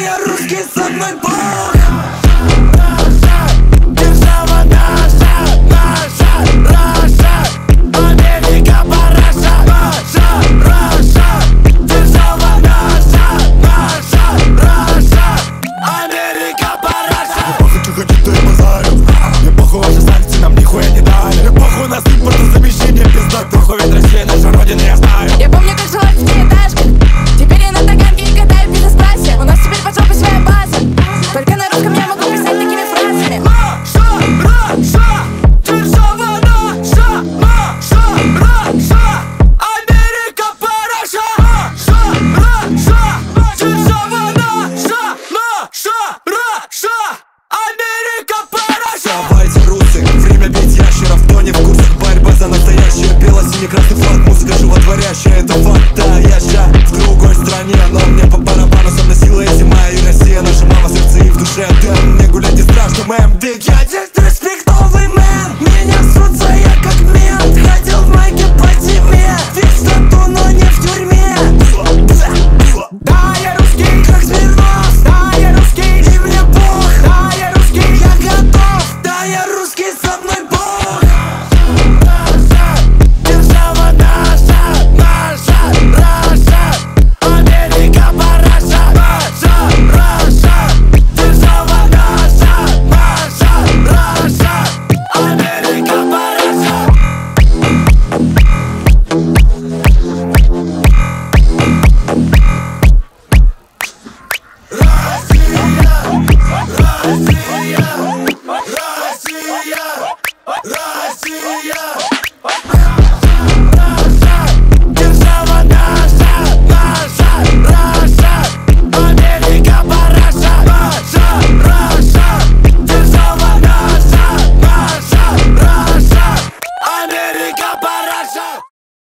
я русский с одной бог. Держава наша, наша, Раша, Америка параша, наша, Раша. Держава наша, наша, Раша, Америка параша. Мне похуй, что хотит, то и базарю. Мне похуй, ваши санкции нам нихуя не дали. Мне похуй, у нас импортозамещение пизда. Похуй, ведь Россия наша родина, я знаю. Я помню, как жила в пятиэтажках. Теперь я на таганке и катаю в бизнес-классе. У нас теперь под жопой своя база. Только на русском я могу писать такими фразами. Наша, Раша, держава наша, наша, Раша, Америка параша. Наша, Раша, держава наша, наша, Раша, Америка параша. Давайте, русы, время бить ящеров. Кто не в курсах, борьба за настоящее. Бело-синий-красный флаг, музыка животворящая. Это факт, да, я ща в другой стране. Но мне по барабану, со мной сила и зима и Россия. Наша мама в сердце и в душе. Да, мне гулять не страшно, мэм. Ведь я Респектовый мэн, меня сутся, я как мент. Ходил в майке по зиме, весь в тату, но не в тюрьме. Да, я русский, Как Смирнов, да, я русский, и мне бог. да, я русский. Я готов, да, я русский с одной бог. Держава наша, наша, Раша, Америка параша, наша, Раша. Держава наша, наша, Раша, Америка параша. Россия, Россия, Россия.